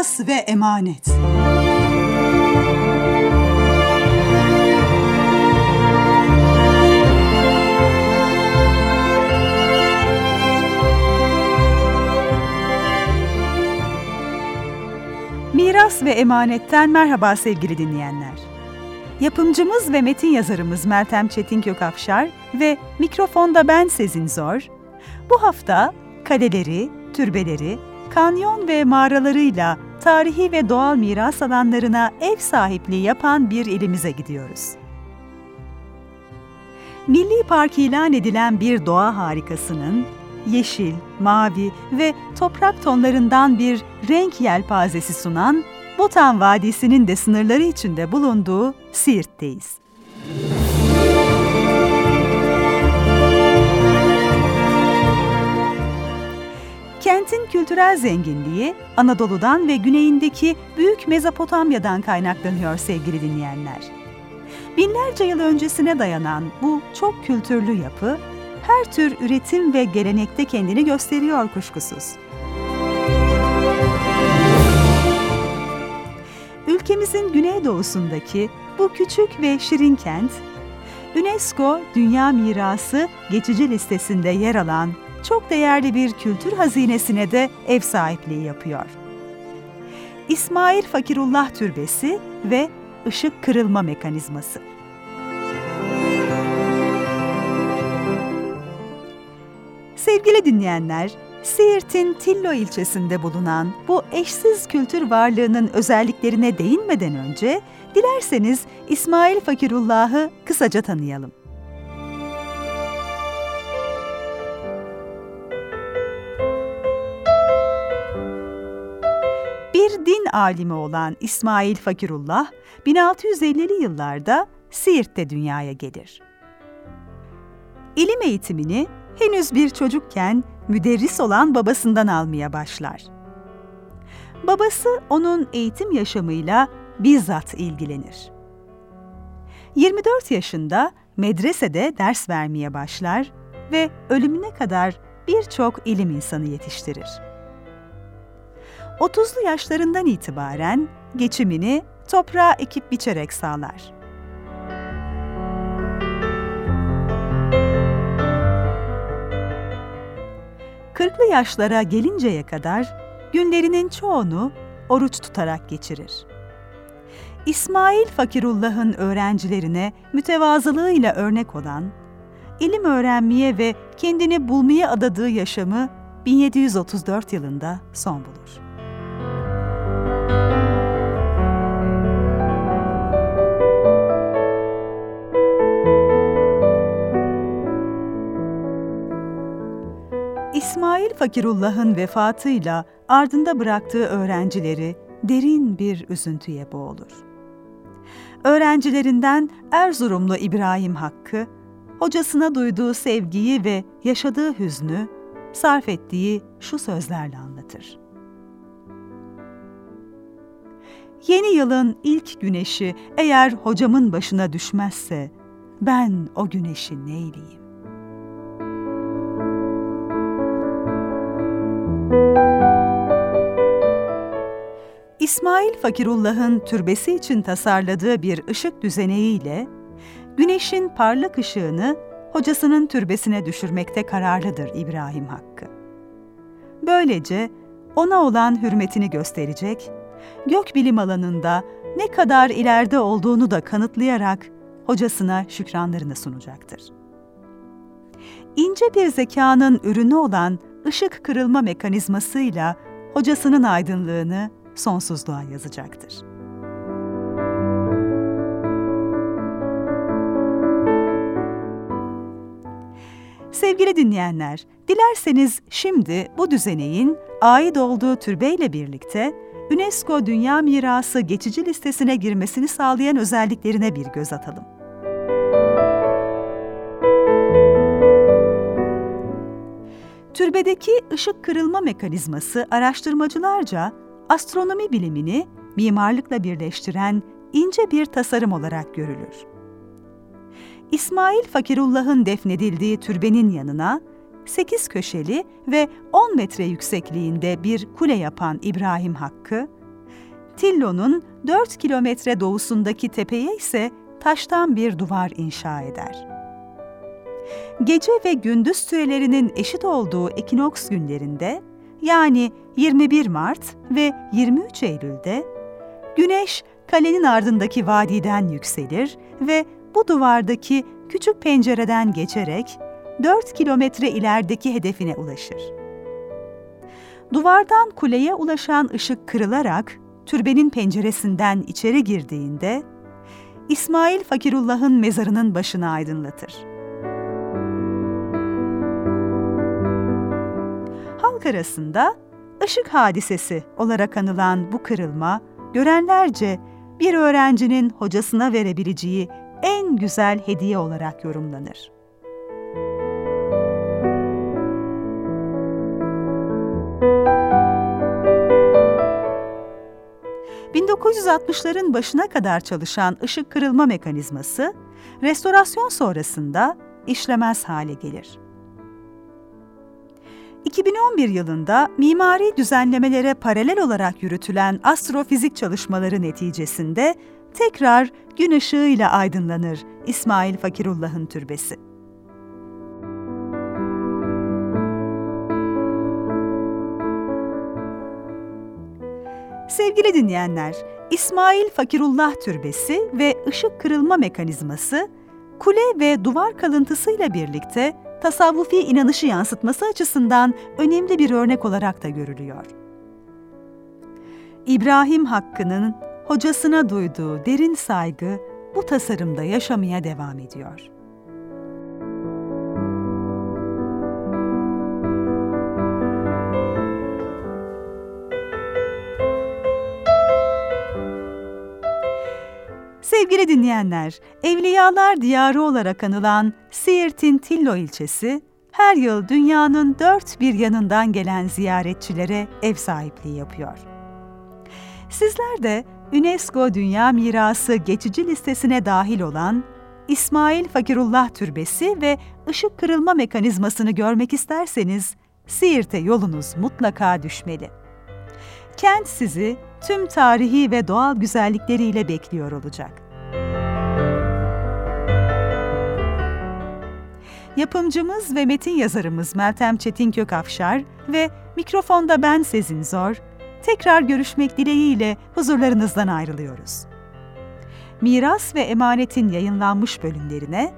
Miras ve emanet. Miras ve emanetten merhaba sevgili dinleyenler. Yapımcımız ve metin yazarımız Meltem Çetin Kökafşar ve mikrofonda ben Sezin Zor, bu hafta kaleleri, türbeleri, kanyon ve mağaralarıyla tarihi ve doğal miras alanlarına ev sahipliği yapan bir ilimize gidiyoruz. Milli Park ilan edilen bir doğa harikasının yeşil, mavi ve toprak tonlarından bir renk yelpazesi sunan Botan Vadisi'nin de sınırları içinde bulunduğu Siirt'teyiz. Kentin kültürel zenginliği Anadolu'dan ve güneyindeki Büyük Mezopotamya'dan kaynaklanıyor sevgili dinleyenler. Binlerce yıl öncesine dayanan bu çok kültürlü yapı, her tür üretim ve gelenekte kendini gösteriyor kuşkusuz. Ülkemizin güneydoğusundaki bu küçük ve şirin kent, UNESCO Dünya Mirası geçici listesinde yer alan çok değerli bir kültür hazinesine de ev sahipliği yapıyor. İsmail Fakirullah Türbesi ve ışık kırılma mekanizması. Sevgili dinleyenler, Siirt'in Tillo ilçesinde bulunan bu eşsiz kültür varlığının özelliklerine değinmeden önce, dilerseniz İsmail Fakirullah'ı kısaca tanıyalım. Bir din alimi olan İsmail Fakirullah, 1650'li yıllarda Siirt'te dünyaya gelir. İlim eğitimini henüz bir çocukken müderris olan babasından almaya başlar. Babası onun eğitim yaşamıyla bizzat ilgilenir. 24 yaşında medresede ders vermeye başlar ve ölümüne kadar birçok ilim insanı yetiştirir. 30'lu yaşlarından itibaren geçimini toprağa ekip biçerek sağlar. Kırklı yaşlara gelinceye kadar günlerinin çoğunu oruç tutarak geçirir. İsmail Fakirullah'ın öğrencilerine mütevazılığıyla örnek olan, ilim öğrenmeye ve kendini bulmaya adadığı yaşamı 1734 yılında son bulur. İsmail Fakirullah'ın vefatıyla ardında bıraktığı öğrencileri derin bir üzüntüye boğulur. Öğrencilerinden Erzurumlu İbrahim Hakkı, hocasına duyduğu sevgiyi ve yaşadığı hüznü sarf ettiği şu sözlerle anlatır. Yeni yılın ilk güneşi eğer hocamın başına düşmezse, ben o güneşi neyleyeyim? İsmail Fakirullah'ın türbesi için tasarladığı bir ışık düzeneğiyle, güneşin parlak ışığını hocasının türbesine düşürmekte kararlıdır İbrahim Hakkı. Böylece ona olan hürmetini gösterecek, gökbilim alanında ne kadar ileride olduğunu da kanıtlayarak hocasına şükranlarını sunacaktır. İnce bir zekanın ürünü olan ışık kırılma mekanizmasıyla hocasının aydınlığını sonsuzluğa yazacaktır. Sevgili dinleyenler, dilerseniz şimdi bu düzeneğin ait olduğu türbeyle birlikte UNESCO Dünya Mirası geçici listesine girmesini sağlayan özelliklerine bir göz atalım. Türbedeki ışık kırılma mekanizması araştırmacılarca astronomi bilimini mimarlıkla birleştiren ince bir tasarım olarak görülür. İsmail Fakirullah'ın defnedildiği türbenin yanına 8 köşeli ve 10 metre yüksekliğinde bir kule yapan İbrahim Hakkı, Tillo'nun 4 kilometre doğusundaki tepeye ise taştan bir duvar inşa eder. Gece ve gündüz sürelerinin eşit olduğu ekinoks günlerinde, yani 21 Mart ve 23 Eylül'de, Güneş kalenin ardındaki vadiden yükselir ve bu duvardaki küçük pencereden geçerek 4 kilometre ilerideki hedefine ulaşır. Duvardan kuleye ulaşan ışık kırılarak türbenin penceresinden içeri girdiğinde, İsmail Fakirullah'ın mezarının başını aydınlatır. Halk arasında ışık hadisesi olarak anılan bu kırılma, görenlerce bir öğrencinin hocasına verebileceği en güzel hediye olarak yorumlanır. ...1960'ların başına kadar çalışan ışık kırılma mekanizması, restorasyon sonrasında işlemez hale gelir. 2011 yılında mimari düzenlemelere paralel olarak yürütülen astrofizik çalışmaları neticesinde tekrar gün ışığıyla aydınlanır İsmail Fakirullah'ın türbesi. Sevgili dinleyenler, İsmail Fakirullah Türbesi ve ışık kırılma mekanizması, kule ve duvar kalıntısıyla birlikte tasavvufi inanışı yansıtması açısından önemli bir örnek olarak da görülüyor. İbrahim Hakkı'nın hocasına duyduğu derin saygı bu tasarımda yaşamaya devam ediyor. Sevgili dinleyenler, Evliyalar Diyarı olarak anılan Siirt'in Tillo ilçesi, her yıl dünyanın dört bir yanından gelen ziyaretçilere ev sahipliği yapıyor. Sizler de UNESCO Dünya Mirası geçici listesine dahil olan İsmail Fakirullah Türbesi ve ışık kırılma mekanizmasını görmek isterseniz Siirt'e yolunuz mutlaka düşmeli. Kent sizi tüm tarihi ve doğal güzellikleriyle bekliyor olacak. Yapımcımız ve metin yazarımız Meltem Çetin Kökafşar ve mikrofonda ben Sezin Zor, tekrar görüşmek dileğiyle huzurlarınızdan ayrılıyoruz. Miras ve Emanet'in yayınlanmış bölümlerine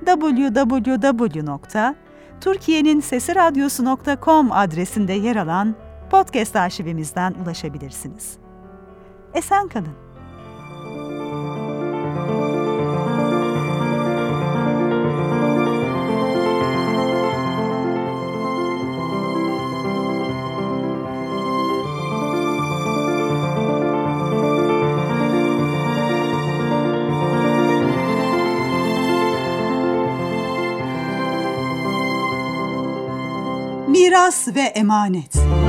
www.turkiyenininsesiradyosu.com adresinde yer alan podcast arşivimizden ulaşabilirsiniz. Esen kalın. Miras ve Emanet.